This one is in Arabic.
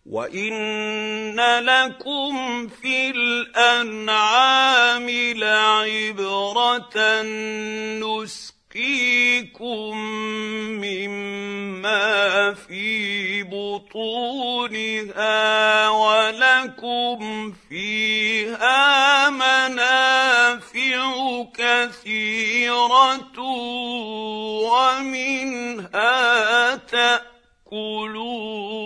وَإِنَّ لَكُمْ فِي الْأَنْعَامِ لَعِبْرَةً نُسْقِيكُم مِّمَّا فِي بُطُونِهَا وَلَكُمْ فِيهَا مَنَافِعُ كَثِيرَةٌ وَمِنْهَا تَأْكُلُونَ.